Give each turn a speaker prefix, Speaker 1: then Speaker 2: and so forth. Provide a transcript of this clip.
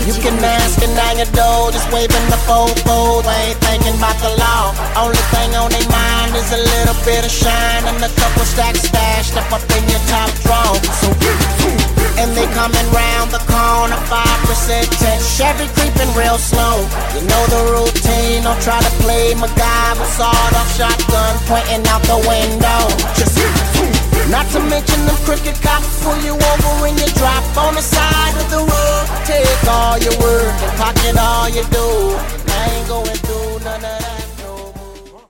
Speaker 1: You can ask and now you do, just waving the fofos. They ain't thinking about the law. Only thing on their mind is a little bit of shine and a couple stacks stashed up in your top drawer. So, and they coming round the corner, 5% tech, Chevy creeping real slow. You know the routine, don't try to play MacGyver, sawed-off shotgun pointing out the window. Just not to mention them crooked cops pull you over and you drop on the side of the road. Take all your work and pocket all your dough. I ain't going through none of that.